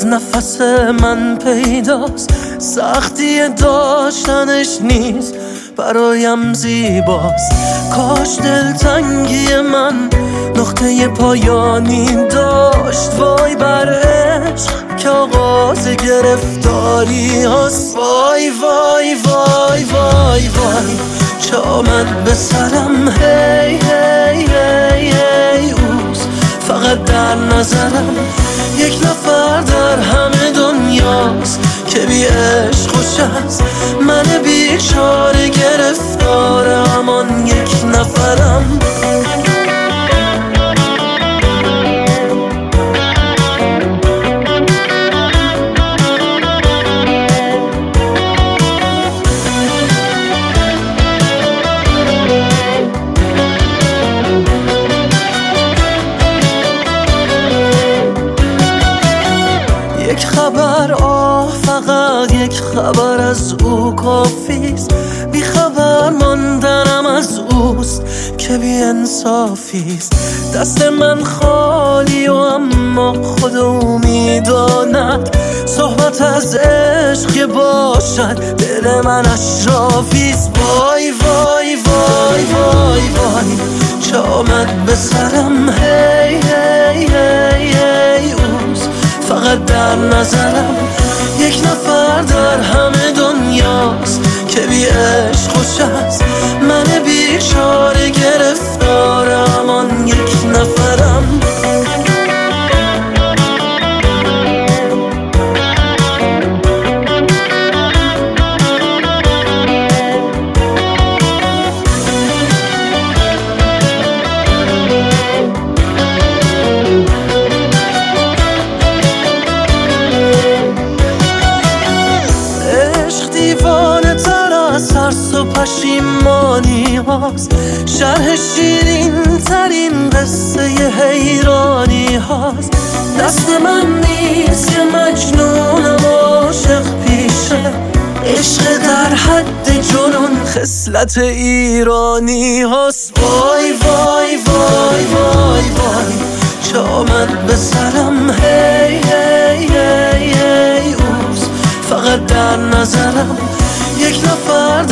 نفس من پیداست، سختی داشتنش نیست برایم زیباست. کاش دلتنگی من نقطه پایانی داشت. وای بر عشق که آغاز گرفتاری هست. وای وای وای وای وای چه آمد به سرم. هی هی هی هی اوست فقط در نظرم. یک نفر در همه دنیاست که بی عشق خوش است. من بیچاره گرفتار همان یک نفرم. یک خبر فقط یک خبر از او کافیست. بی خبر ماندنم از اوست که بی انصافیست. دست من خالی و اما خود او میداند. صحبت از عشق که باشد دل من اشرافیست. وای وای وای وای وای چه آمد به سرم. هی هی هی هی اوست فقط در نظرم. یک نفر در همه دنیاست که بی عشق خوش است. من بیچاره گرفتار همان یک نفرم. ترس و پشیمانی هاست. شرح شیرین ترین قصه حیرانی هاست. دست من نیست که مجنونم عاشق پیشه. عشق در حد جنون خصلت ایرانی هاست. وای وای وای وای وای چه آمد به سرم. هی هی هی هی اوست فقط در نظرم. یک نفر